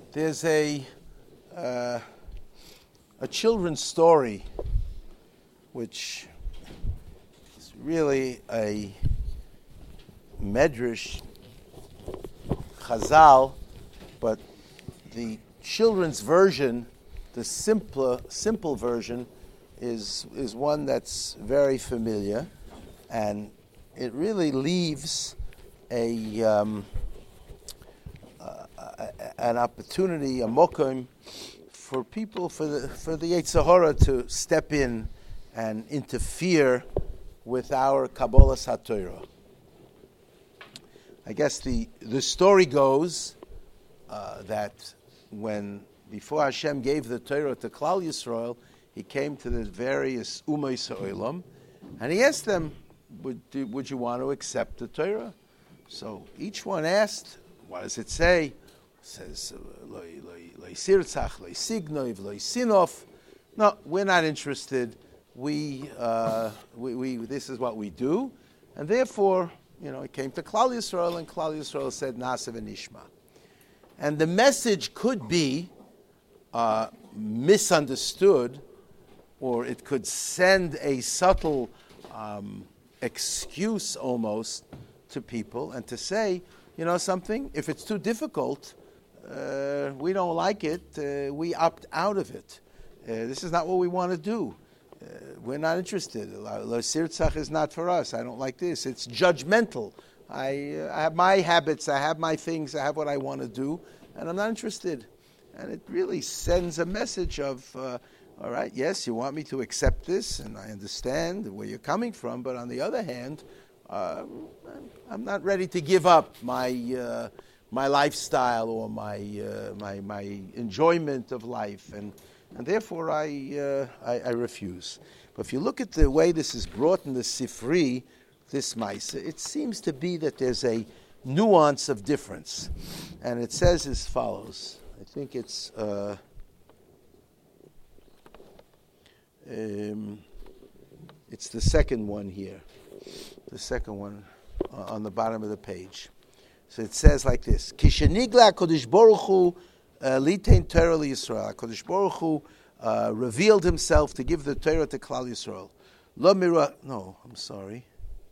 There's a children's story which is really a medrash chazal, but the children's version, the simple version, is one that's very familiar, and it really leaves an opportunity, a mokum, for people, for the Yetzer Hara to step in and interfere with our Kabbalas HaTorah. I guess the story goes that before Hashem gave the Torah to Klal Yisrael, He came to the various Umos HaOlam, and He asked them, would you want to accept the Torah? So each one asked, what does it say? It says, Lo Sirzach, Lo Signov, Lo Sinov. No, we're not interested. We this is what we do. And therefore, it came to Klal Yisrael, and Klal Yisrael said, Na'aseh v'nishma. And the message could be misunderstood, or it could send a subtle excuse almost to people, and to say, something, if it's too difficult, we don't like it, we opt out of it. This is not what we want to do. We're not interested. Lo Sirzach is not for us. I don't like this. It's judgmental. I have my habits, I have my things, I have what I want to do, and I'm not interested. And it really sends a message of, all right, yes, you want me to accept this, and I understand where you're coming from, but on the other hand, I'm not ready to give up my lifestyle or my enjoyment of life, and therefore I refuse. But if you look at the way this is brought in the Sifri, this Maisa, it seems to be that there's a nuance of difference, and it says as follows. I think it's the second one here. The second one on the bottom of the page. So it says like this: Kishenigla HaKadosh Baruch Hu litein Torah liYisrael. HaKadosh Baruch Hu revealed Himself to give the Torah to Klal Yisrael. No, I'm sorry.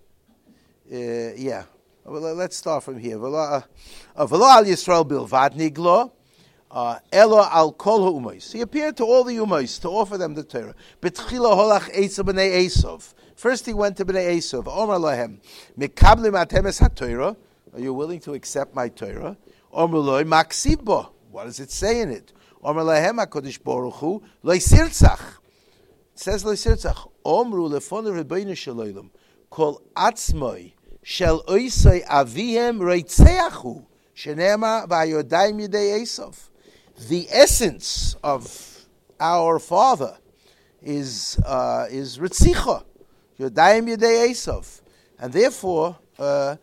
Yeah. Well, let's start from here. V'lo al Yisrael bilvad niglo. Elo al kol ha'umois. He appeared to all the umois to offer them the Torah. B'tchila holach Esav b'nei Esav. First he went to b'nei Esav. Omar lahem mikablim atemes haTorah. Are you willing to accept my Torah? Omar loy maksiv bo. What does it say in it? Omar lahem HaKadosh Baruch Hu lo sirzach. It says lo sirzach. Omru lefonu Rebbeinu Shalom kol atzmoi shel oisei avihem reitzeachu shenema va'yodayim yidei Esav. The essence of our father is Ritzicha, Yodayim Yedei Esav, and therefore Al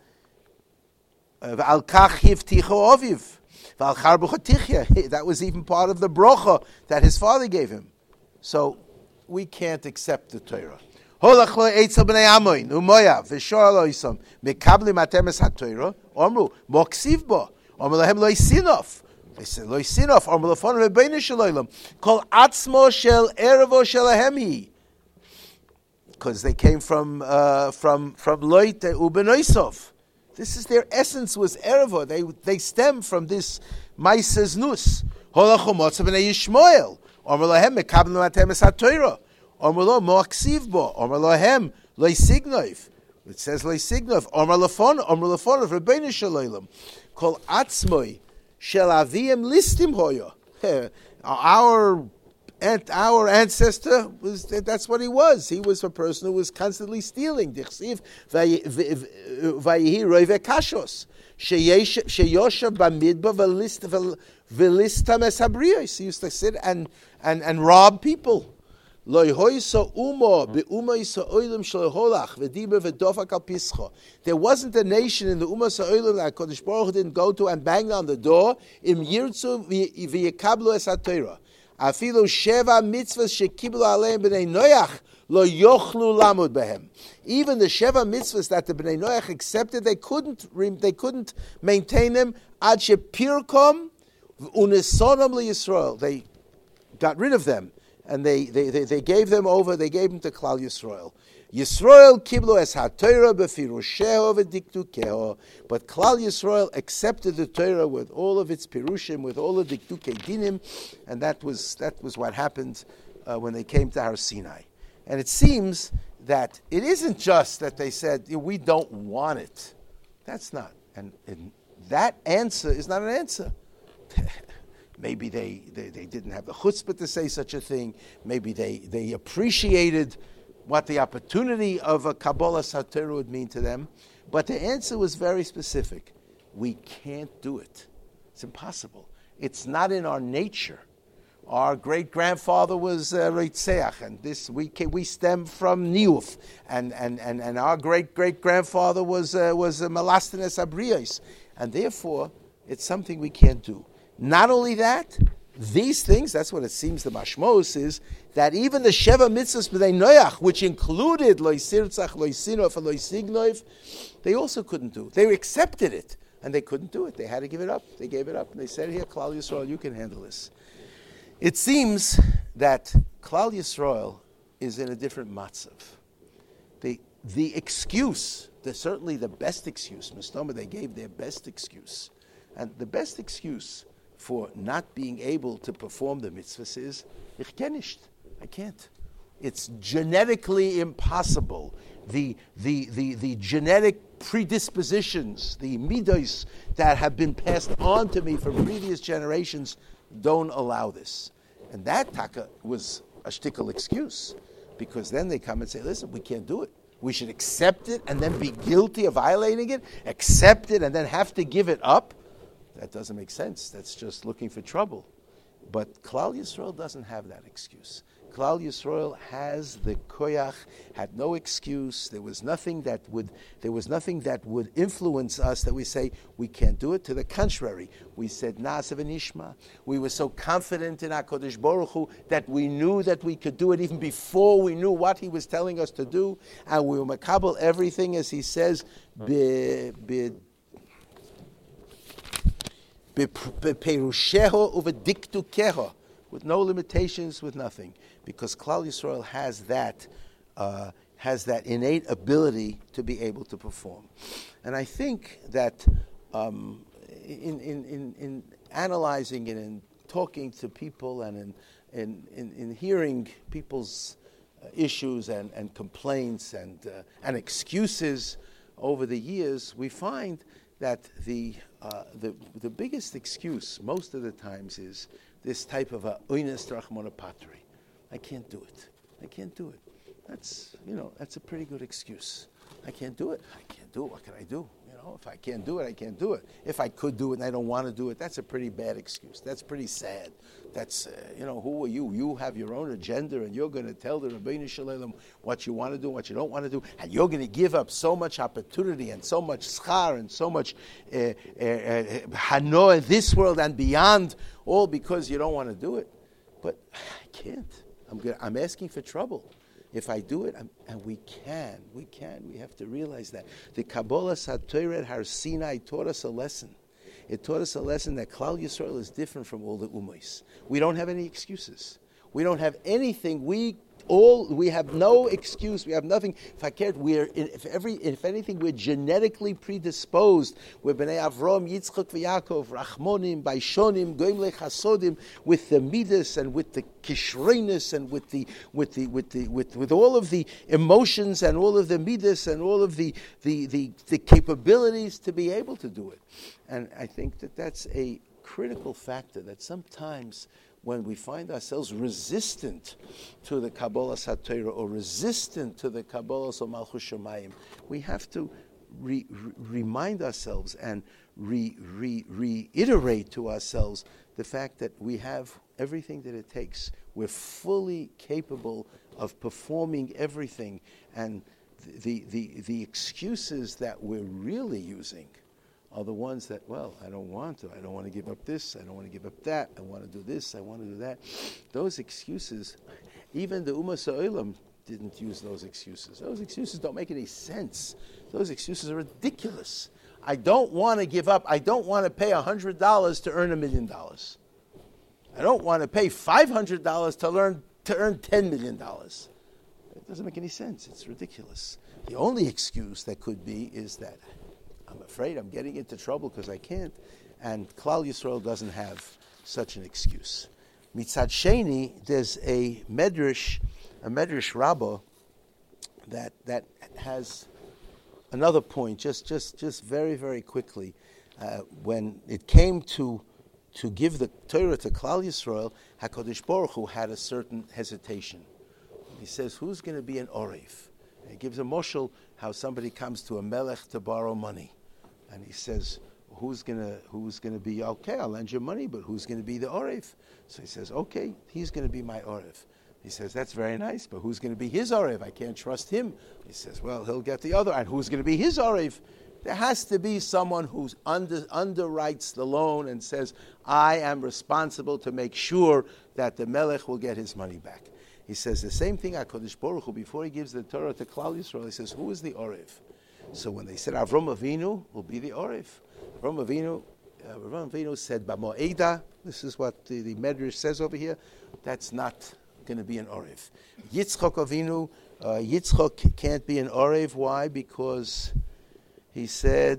Kach Hivticha Oviv, Val Char B'Chotichya. That was even part of the brocha that his father gave him. So we can't accept the Torah. Holach lo Eitzel b'nei Amoin u'Moav v'Shor lo Yisam mekablim atemes haTorah omru moksiv bo omru lahem lo Sinov. They said, "Lo Sinov, or Melafon Rebbeinu Shalom, call Atzmo Shel Erevo Shelahemi," because they came from Loit Ubenoisov. This is their essence, was Erevo. They stem from this Maises Nus. Holachomotz b'nei Yishmael, or Melahem Mekabel Matemes HaTorah, or Melo Moaksiv Bo, or Melahem Lo Signov. It says Lo Signov, or Melafon of Rebbeinu Shalom, call Atzmoi. Shel avim listim hoyo. Our ancestor that's what he was. He was a person who was constantly stealing. Dichsiv vayihi roive kashos sheyosha bamidba velistam esabriyos. He used to sit and rob people. There wasn't a nation in the Ummah Sa'olam that Kodesh Baruch Hu didn't go to and bang on the door. Im yirtzu v'yekablu es haTorah. Afilu sheva mitzvahs shekiblu aleim b'nei Noach lo yochlu lamud behem. Even the sheva mitzvahs that the b'nei Noach accepted, they couldn't maintain them. Ad shepirkom Unisonam Yisrael. They got rid of them, and they gave them over. They gave them to Klal Yisrael. Yisrael kiblu es ha-Torah b'firusheho v'diktukeho. But Klal Yisrael accepted the Torah with all of its pirushim, with all of the diktukei dinim, and that was what happened when they came to Har Sinai. And it seems that it isn't just that they said, we don't want it. That's not. And that answer is not an answer. Maybe they didn't have the chutzpah to say such a thing. Maybe they appreciated what the opportunity of a Kabbalah Satorah would mean to them. But the answer was very specific. We can't do it. It's impossible. It's not in our nature. Our great-grandfather was Reitzeach, and this we stem from Niuf, and our great-great-grandfather was Melasthenes Abrios, and therefore it's something we can't do. Not only that, these things, that's what it seems the mashmos is, that even the Sheva Mitzvahs B'nai Noach, which included Lo Yisirtzach, Lo Yisinof, and Lo Yisignoif, they also couldn't do. They accepted it, and they couldn't do it. They had to give it up. They gave it up, and they said, here, Klal Yisrael, you can handle this. It seems that Klal Yisrael is in a different matzav. The excuse, certainly the best excuse, Mistoma, they gave their best excuse. And the best excuse for not being able to perform the mitzvahs is, ich kann nicht. I can't. It's genetically impossible. The genetic predispositions, the midos that have been passed on to me from previous generations don't allow this. And that taka was a shtickle excuse, because then they come and say, listen, we can't do it. We should accept it and then be guilty of violating it, accept it and then have to give it up. That doesn't make sense. That's just looking for trouble. But Klal Yisrael doesn't have that excuse. Klal Yisrael has the koyach, had no excuse. There was nothing that would influence us that we say we can't do it. To the contrary, we said Na'aseh v'nishma. We were so confident in HaKadosh Baruch Hu that we knew that we could do it even before we knew what He was telling us to do, and we were makabel everything as He says Beperusheho uv'diktukeho, with no limitations, with nothing, because Klal Yisrael has that innate ability to be able to perform. And I think that in analyzing it and talking to people and in hearing people's issues and complaints and excuses over the years, we find that the biggest excuse most of the times is this type of a oines drachmona patri. I can't do it. I can't do it. That's a pretty good excuse. I can't do it. I can't do it. What can I do? If I can't do it, I can't do it. If I could do it and I don't want to do it, that's a pretty bad excuse. That's pretty sad. That's, who are you? You have your own agenda and you're going to tell the Rabbeinu Shalom what you want to do, what you don't want to do, and you're going to give up so much opportunity and so much schar and so much hano in this world and beyond, all because you don't want to do it. But I can't. I'm asking for trouble. If I do it, and we have to realize that. The Kabbalah Satorah at Har Sinai taught us a lesson. It taught us a lesson that Klal Yisrael is different from all the Ummos. We don't have any excuses. We don't have anything. We have no excuse. We have nothing. If anything, we're genetically predisposed. We're Bnei Avram, Yitzchak, v'Yaakov, Rachmonim, Baishonim, Goim lechasodim, with the midas and with the kishrenis and with all of the emotions and all of the midas and all of the capabilities to be able to do it. And I think that that's a critical factor, that sometimes when we find ourselves resistant to the Kabbalah Satorah or resistant to the Kabbalah Malchus Shamayim, we have to remind ourselves and reiterate to ourselves the fact that we have everything that it takes. We're fully capable of performing everything, and the excuses that we're really using are the ones that, I don't want to. I don't want to give up this. I don't want to give up that. I want to do this. I want to do that. Those excuses, even the Ummah Sa'olam didn't use those excuses. Those excuses don't make any sense. Those excuses are ridiculous. I don't want to give up. I don't want to pay $100 to earn $1 million. I don't want to pay $500 to earn $10 million. It doesn't make any sense. It's ridiculous. The only excuse that could be is that I'm afraid I'm getting into trouble because I can't. And Klal Yisrael doesn't have such an excuse. Mitzad Sheni, there's a medrash rabbah that has another point. Just very, very quickly, when it came to give the Torah to Klal Yisrael, HaKadosh Baruch Hu had a certain hesitation. He says, "Who's going to be an orev?" He gives a moshel how somebody comes to a melech to borrow money, and he says, Who's gonna be, okay, I'll lend you money, but who's going to be the orev? So he says, okay, he's going to be my orev. He says, that's very nice, but who's going to be his orev? I can't trust him. He says, well, he'll get the other. And who's going to be his orev? There has to be someone who underwrites the loan and says, I am responsible to make sure that the melech will get his money back. He says the same thing HaKadosh Baruch Hu, before he gives the Torah to Klal Yisrael, he says, who is the orev? So when they said Avram Avinu will be the orev, Avram Avinu said, B'mo'eda, this is what the Medrash says over here, that's not going to be an orev. Yitzchak Avinu, Yitzchak can't be an orev. Why? Because he said,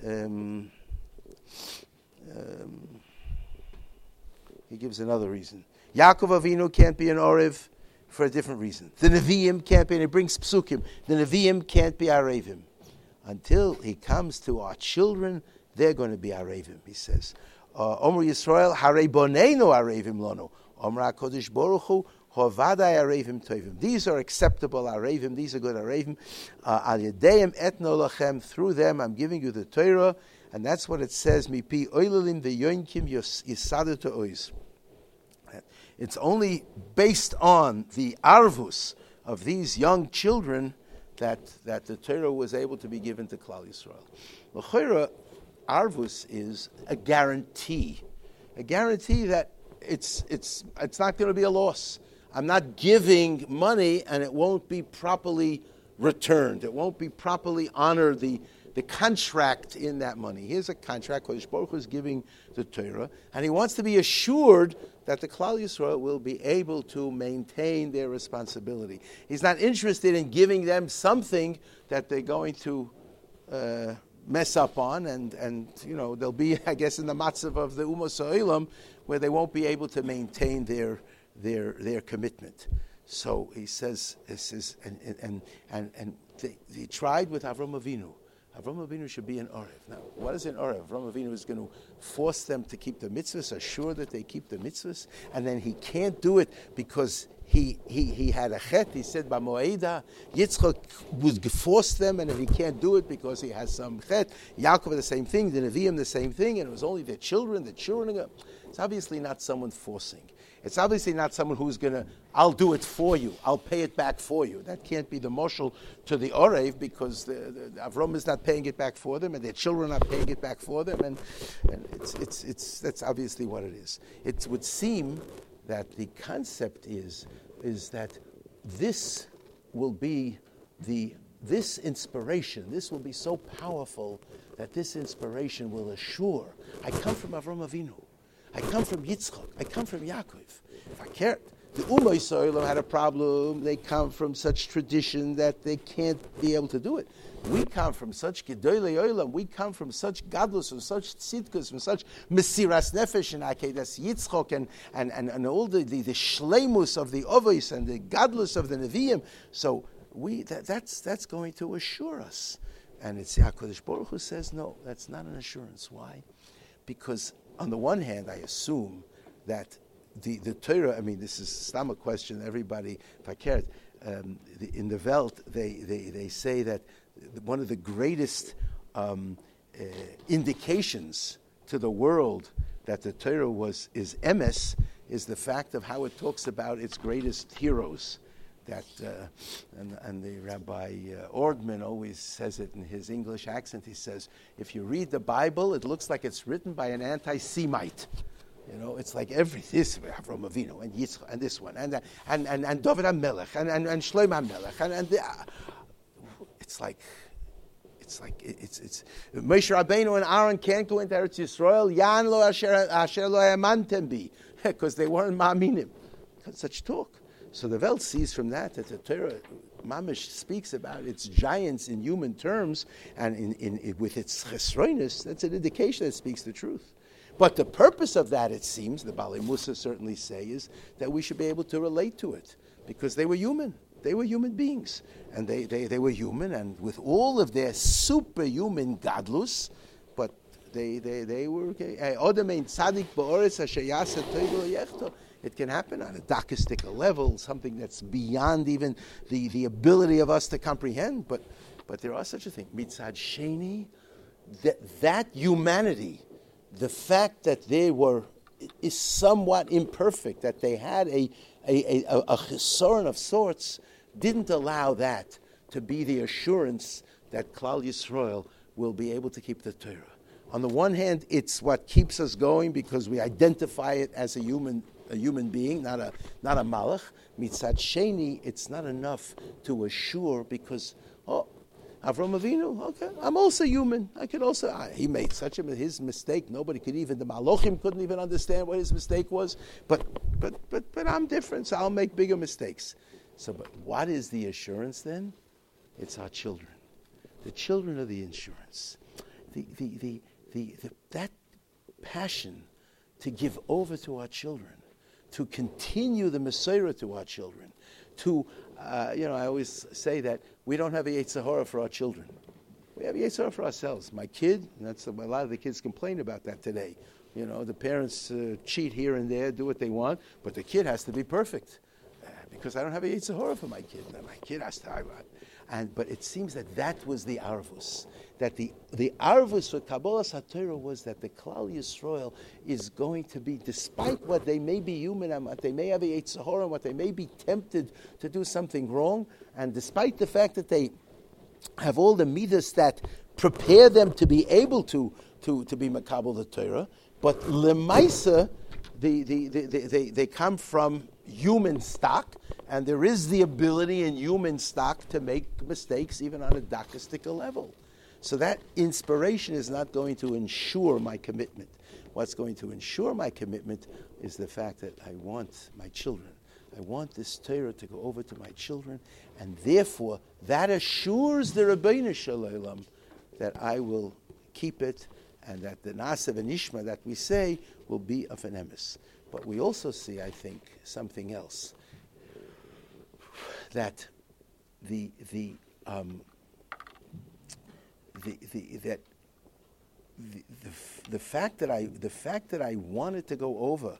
he gives another reason. Yaakov Avinu can't be an orev for a different reason. The Nevi'im can't be, and it brings psukim, the Nevi'im can't be arevim. Until he comes to our children, they're going to be arevim, he says. Omer Yisrael, harei boneinu arevim lono. Omer HaKadosh Baruch Hu, hovadai arevim tovim. These are acceptable arevim, these are good arevim. Al yedeim etno lachem, through them I'm giving you the Torah, and that's what it says, mipi oilelim v'yonkim yisadu to'ois. It's only based on the arvus of these young children that the Torah was able to be given to Klal Yisrael. L'chora, arvus is a guarantee that it's not going to be a loss. I'm not giving money and it won't be properly returned. It won't be properly honored, the contract in that money. Here's a contract. Kodesh Baruch Hu is giving the Torah, and he wants to be assured that the Klal Yisrael will be able to maintain their responsibility. He's not interested in giving them something that they're going to mess up on, and they'll be, I guess, in the matzav of the Ummos Ha'olam, where they won't be able to maintain their commitment. So he says, this is, and they tried with Avram Avinu. Avram Avinu should be an orev. Now, what is an orev? Avram Avinu is going to force them to keep the mitzvahs, assure that they keep the mitzvahs, and then he can't do it because he had a chet. He said, B'mo'eda, Yitzchak would force them, and if he can't do it because he has some chet, Yaakov the same thing, the Nevi'im the same thing, and it was only the children. It's obviously not someone forcing. It's obviously not someone who's going to, I'll do it for you, I'll pay it back for you. That can't be the moshel to the Orev, because the Avram is not paying it back for them, and their children are not paying it back for them, and it's that's obviously what it is. It would seem that the concept is that this will be this inspiration, this will be so powerful that this inspiration will assure, I come from Avram Avinu. I come from Yitzchak. I come from Yaakov. If I cared, the Ummah Yisrael had a problem. They come from such tradition that they can't be able to do it. We come from such Gedolei Olam. We come from such gadlus, from such tzidkus, from such mesiras nefesh and akedas Yitzchak, and all the shleimus of the Ovos and the gadlus of the Nevi'im. So that's going to assure us. And it's HaKadosh Baruch Hu says, no, that's not an assurance. Why? Because on the one hand, I assume that the Torah, I mean, this is a question, everybody, if I cared, in the Welt, they say that one of the greatest indications to the world that the Torah is emes is the fact of how it talks about its greatest heroes. That and the Rabbi Ordman always says it in his English accent. He says, if you read the Bible, it looks like it's written by an anti-Semite. It's like this Avram Avinu and Yitzchak and this one and David HaMelech and Shlomo HaMelech and it's It's Moshe Rabbeinu and Aaron can't go into Eretz Yisrael. Yan lo asher lo yamantem bi, because they weren't ma'aminim. Such talk. So the Welt sees from that the Torah Mamish speaks about its giants in human terms, and with its chesroinus, that's an indication that it speaks the truth. But the purpose of that, it seems, the Balei Musa certainly say, is that we should be able to relate to it, because they were human. They were human beings, and they were human, and with all of their superhuman gadlus, but they were okay. It can happen on a dakistic level, something that's beyond even the ability of us to comprehend. But there are such a thing. Mitzad Sheni, that humanity, the fact that they is somewhat imperfect, that they had a chesaron of sorts, didn't allow that to be the assurance that Klal Yisrael will be able to keep the Torah. On the one hand, it's what keeps us going because we identify it as a human being, not a malach. Mitzad Sheni, it's not enough to assure because Avram Avinu, okay, I'm also human. I could also. He made his mistake. Nobody could even, the Malochim couldn't even understand what his mistake was. But I'm different, so I'll make bigger mistakes. So, but what is the assurance then? It's our children. The children are the insurance. That passion to give over to our children, to continue the Messiah to our children, to, I always say that we don't have a Yetzer Hara for our children. We have a Yetzer Hara for ourselves. My kid, and that's a lot of the kids complain about that today. The parents cheat here and there, do what they want, but the kid has to be perfect. Because I don't have a Yetzer Hara for my kid. My kid has to. But it seems that was the Arvus. That the Arvus for Kabbalas HaTorah was that the Klal Yisrael is going to be, despite what they may be human and what they may have a Yetzer Hara and what they may be tempted to do something wrong, and despite the fact that they have all the midas that prepare them to be able to be Makabel the Torah, but Lemaisa, they come from human stock, and there is the ability in human stock to make mistakes even on a dakistic level. So that inspiration is not going to ensure my commitment. What's going to ensure my commitment is the fact that I want my children. I want this Torah to go over to my children, and therefore that assures the Rabbeinu Shalom that I will keep it, and that the Naasav and Ishma that we say will be of an emes. But we also see, I think, something else. That the fact that I wanted to go over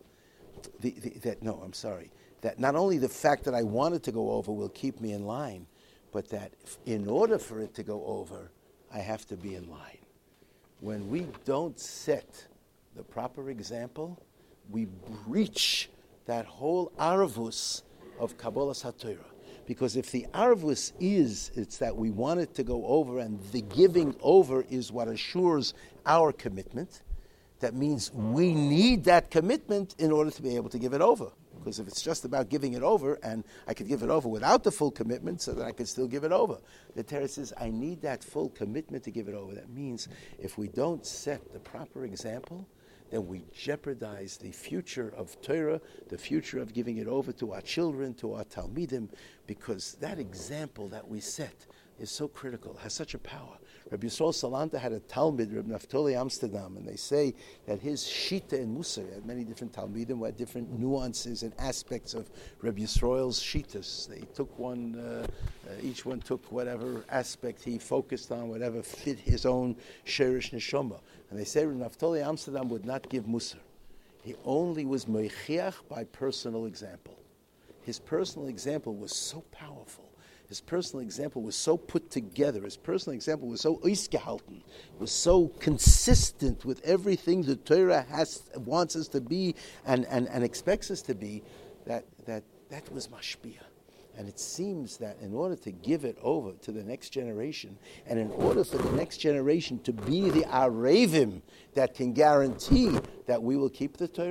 that not only the fact that I wanted to go over will keep me in line, but that in order for it to go over, I have to be in line. When we don't set the proper example, we breach that whole arvus of Kabbalas HaTorah. Because if the arvus it's that we want it to go over, and the giving over is what assures our commitment, that means we need that commitment in order to be able to give it over. Because if it's just about giving it over, and I could give it over without the full commitment so that I could still give it over. The Torah says, I need that full commitment to give it over. That means if we don't set the proper example, then we jeopardize the future of Torah, the future of giving it over to our children, to our Talmidim, because that example that we set is so critical, has such a power. Rabbi Yisrael Salanta had a Talmud, Rabbi Naftali Amsterdam, and they say that his Shita in Musar, had many different Talmidim who had different nuances and aspects of Rabbi Yisrael's Shitas. They took one, each one took whatever aspect he focused on, whatever fit his own Sherish Neshama. And they say Rabbi Naftali Amsterdam would not give Musar. He only was Meichiach by personal example. His personal example was so powerful. His personal example was so put together. His personal example was so ausgehalten, was so consistent with everything the Torah wants us to be and expects us to be, that was mashpia. And it seems that in order to give it over to the next generation, and in order for the next generation to be the Arevim that can guarantee that we will keep the Torah,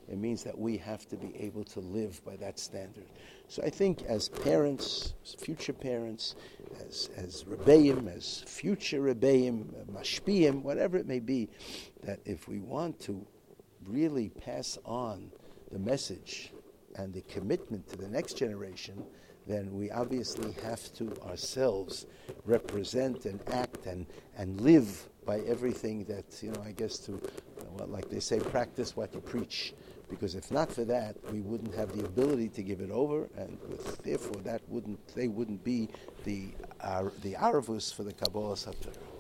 It means that we have to be able to live by that standard. So I think as parents, as future parents, as Rebbeim, as future Rebbeim, Mashpiyim, whatever it may be, that if we want to really pass on the message and the commitment to the next generation, then we obviously have to ourselves represent and act and live by everything that, I guess like they say, practice what you preach. Because if not for that, we wouldn't have the ability to give it over, and therefore they wouldn't be the Arvus for the Kabbalah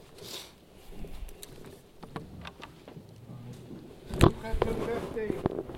Satorah.